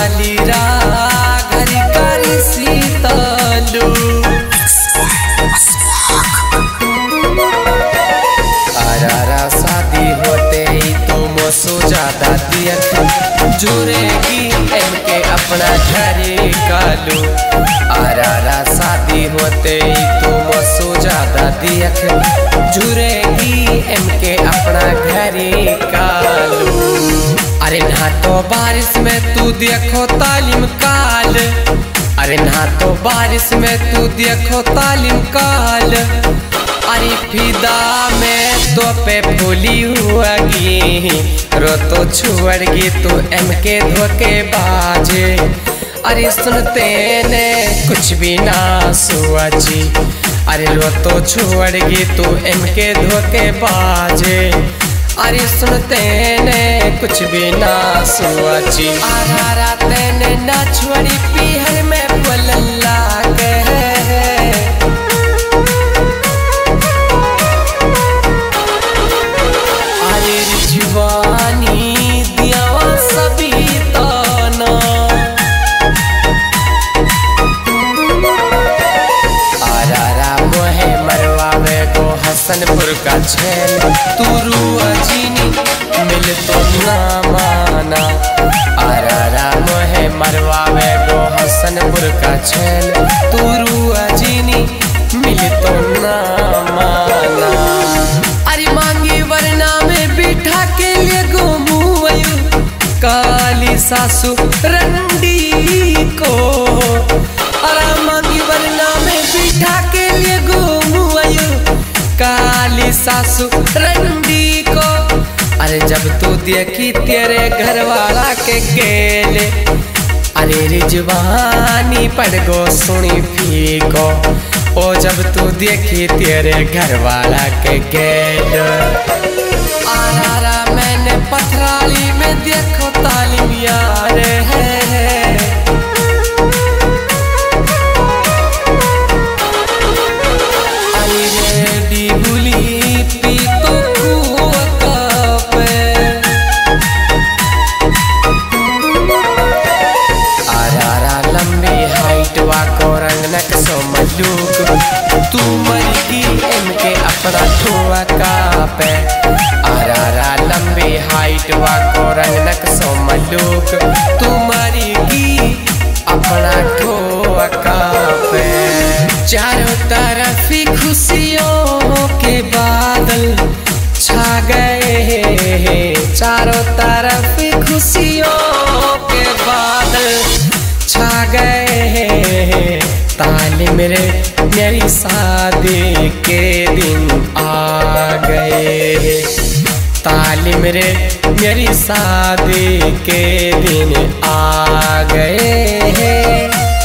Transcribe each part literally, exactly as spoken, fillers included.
वालीरा घरी करी सीतलू आरारा शादी होते ही तो मोसो ज्यादा दियत जुरेगी इनके अपना घरे कालू आरारा शादी होते ही तो मोसो ज्यादा दियत जुरेगी इनके अपना घरे कालू। अरे ना तो बारिश में तू देखो तालीम काल अरे ना तो बारिश में तू देखो तालीम काल अरे फिदा में तो पे फूली हुआगी रो तो छुड़गी तू एम के धोखे बाजे अरे सुनते ने कुछ भी ना सोची अरे रो तो छुड़गी तू एम के धोखे बाजे अरे सुनते ने कुछ भी ना सोची आरा तेने ना छोड़ी पीहर में बोलला के अरे जवानी दियावा सभी ताना आरा मोहे मरवावे को हसनपुर का छेल तू रुआ जीनी मिल तो ना माना आरा मोहे मरवावे को हसनपुर का छेल तू रुआ जीनी मिल तो ना माना अरे मांगी वरना में बिठा के लिए गोमुआयु काली सासू रंडी को अरे मांगी वरना में बिठा के लिए गोमुआयु काली सासू रंडी को अरे जब तू देखी तेरे घर वाला के गेले अरे रिजवानी पड़ गो सुनी फीको ओ जब तू देखी तेरे घर वाला के गेल आरा मैंने पथराली में देखो तालीम यार है अरे रेडी बुली पी तो तू मरगी इनके अपना ठुआ का पे आरा लंबी हाइट वाको रंगनक सो मलूक तू मरगी अपना ठुआ का पे चारों तरफ खुशियों के बादल छा गए चारों तरफ खुशियों के बादल छा गए ताली मेरे मेरी शादी के दिन आ गए ताली मेरे मेरी शादी के दिन आ गए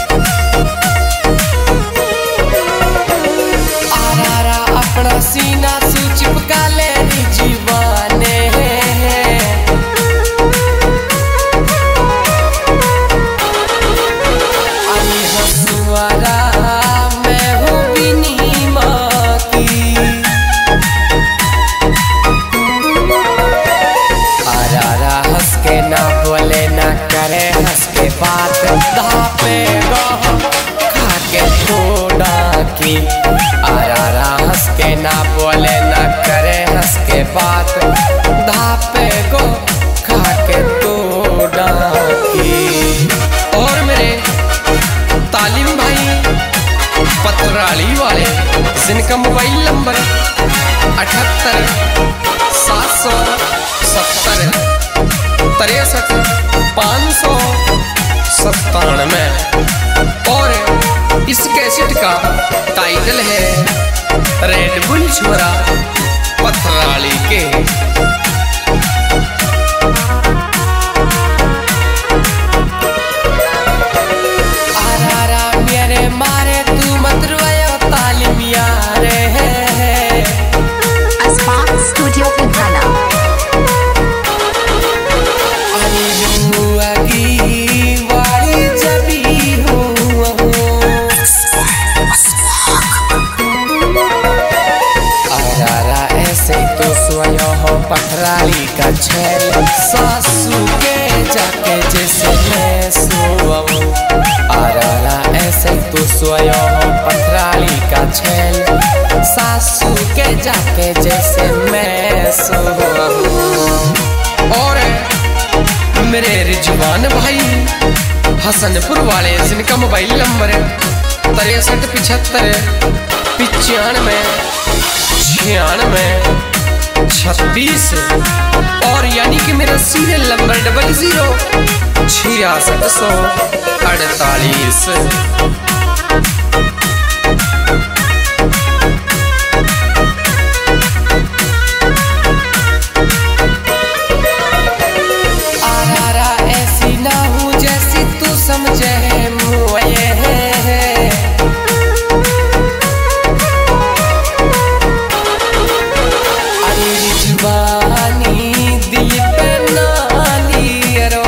आरा अपना सीना से चिपका ले जीवाने अरे हसुआरा करे हंस के बात धापे गो खा के थोड़ा की आरा हंस के ना बोले ना करे हंस के बात धापे गो खा के थोड़ा की। और मेरे तालीम भाई पथराली वाले जिनका मोबाइल नंबर अठहत्तर सात सौ सत्तर तिरसठ पाँच सौ सत्तानवे और इस कैसेट का टाइटल है रेड बुल छोरा पथराली के। आरा मेरे मारे तू मत रोयो तालीम यार है अस्पाक स्टूडियो पिंगाला पत्थर छेल सासू के जाके जैसे मैं सो और मेरे रिजवान भाई हसनपुर वाले जिनका मोबाइल नंबर तिरसठ पिछहत्तर पिचानवे छियानवे छत्तीस और यानी कि मेरा सीरियल नंबर डबल जीरो छियासठ सौ अड़तालीस। समझे मुए अरे रिजवानी दिल पे नानी रो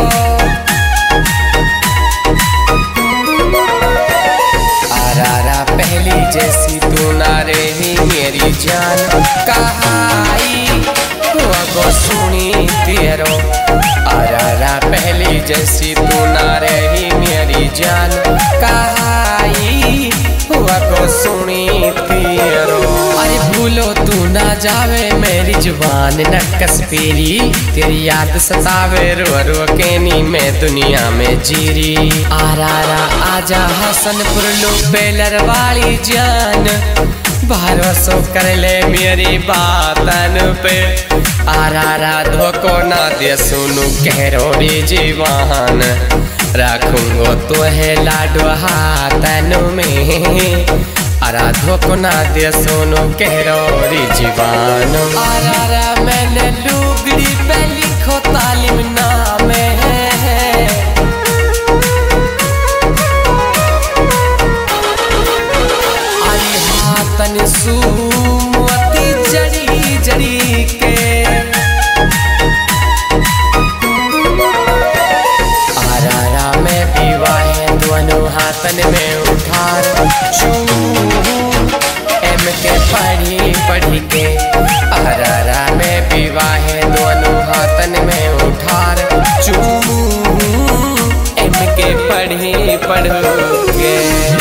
आरारा पहली जैसी तू ना रही मेरी जान कहाई वो सुनी तेरो आरारा पहली जैसी तू ना रही मेरी जान कहाई हुआ को सुनी तेरो। अरे भूलो तू ना जावे मेरी जुबान न कस्पीरी तेरी याद सतावे रो रो के नी मैं दुनिया में जीरी। आरारा आजा हसनपुर लो पेलर वाली जान भरोसा कर ले मेरी बातन पे आरारा धोखो ना दे सुनू कहरो रे जीवान रखूंगो तो है लाडो हाथन में आरा धोखो ना दे सुनू कहरो रे जीवान। आरारा मैंने लुगड़ी पे लिखो तालिम नाम है अरे हाथन सुमती जड़ी जड़ी के हाथन में उठार चू एम के पढ़ी पढ़ी के आरारा में विवाह दोनों हाथन में उठार चू एम के पढ़ी पढ़ के।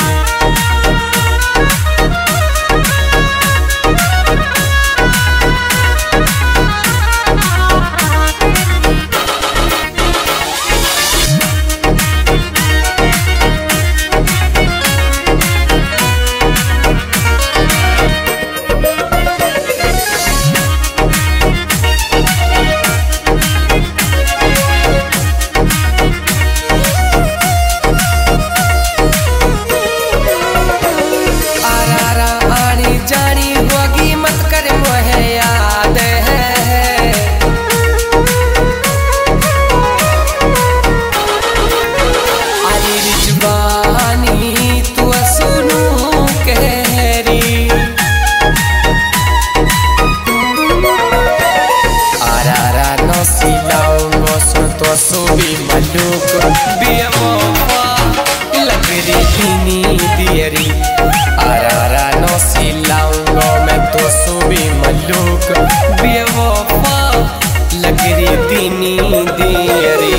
आरारा नो सिलाऊंगो मैं तो सुबी मल्लूक बेवफा लगरी दीनी दियरी।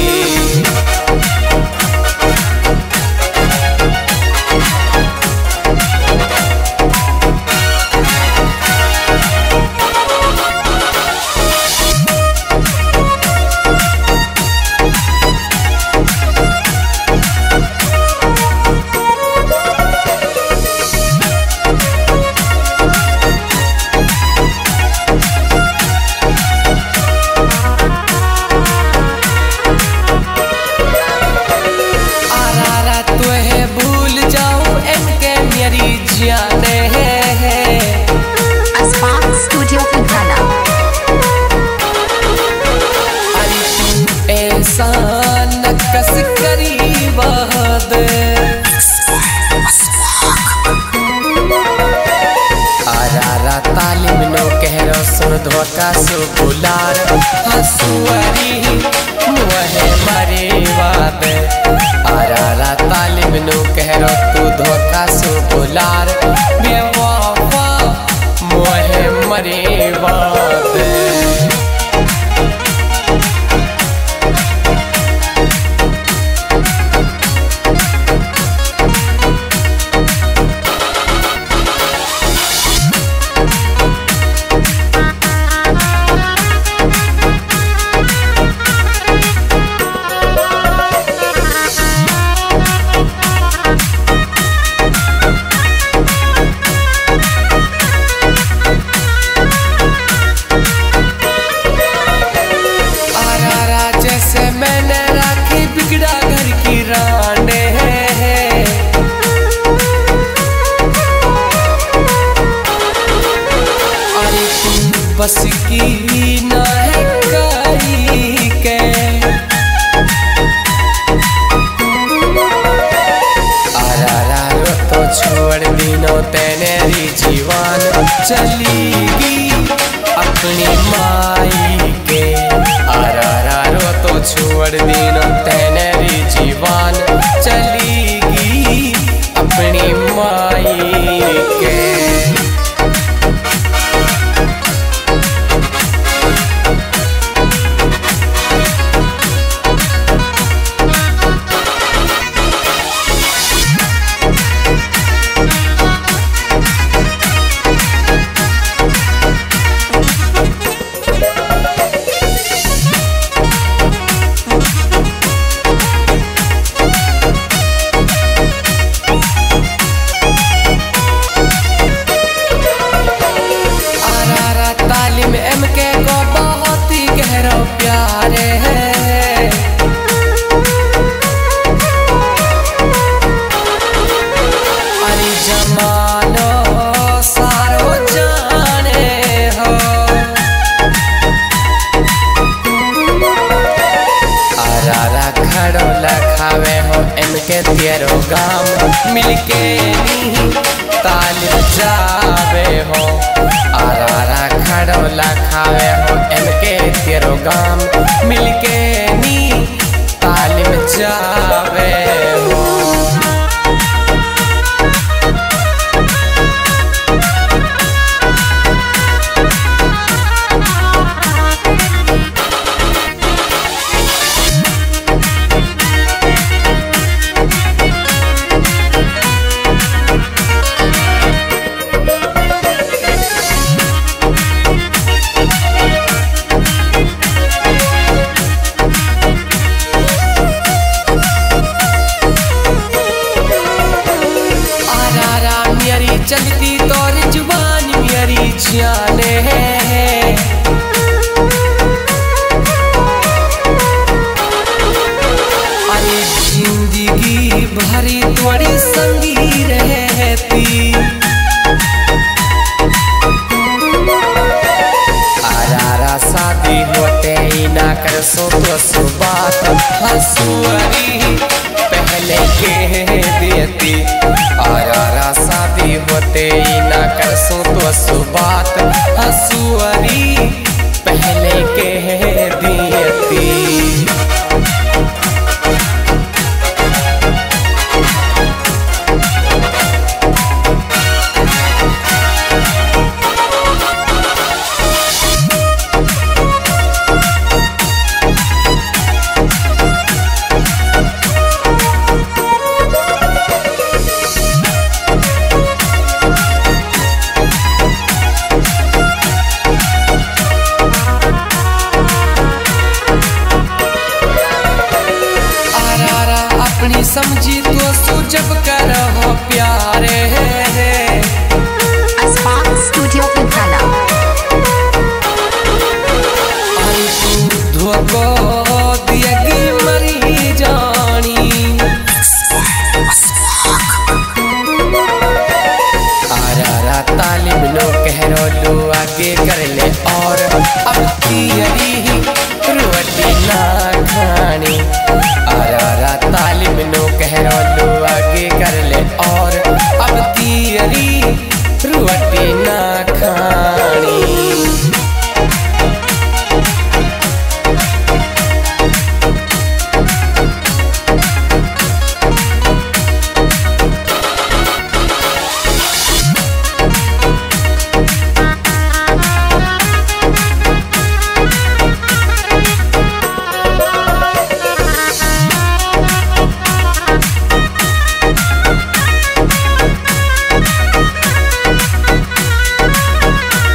कस करी बहद आरारा तालिम नो कहरो सुन धोखा सु बुलार हसुआरी मुहे मरे वाद आरारा तालिम नो कहरो तू धोखा सु बुलार बेवफा मुहे मरे वाद। बस की ना है करी के आरारा रो तो छोड़ दिनो तेनेरी जीवन चलीगी अपनी माई के आरारा रो तो छोड़ दिनो तेनेरी जीवन चलीगी अपनी माई के। एमके को बहुत ही गहरा प्यारे है अरे जमानो सारो जाने हो आरारा खड़ो लखावे हो एमके तेरो गाम मिलके नी ताल जावे हो आरारा खड़ो लखावे हो एमके तेरो गाम मिलके नी तालिम जावे हो। चलती तोर जुबान मेरी जाने है अरे जिंदगी भरी थोड़ी संगी रहती आरारा शादी होते ही ना कर सो तो सो बात हंसुअरी पहले के देती आरारा शादी होते ही ना कर सो तो सो बात हंसुअरी पहले के देती। अपनी समझी तो सुजब करो प्यारे है अस्पाक स्टूडियो पिंखाना धोको दियगी मरी जानी आरारा तालिम नो कहरो लो आगे कर ले और अब तियरी रोटी ना खानी आरारा तालिम नो कहरो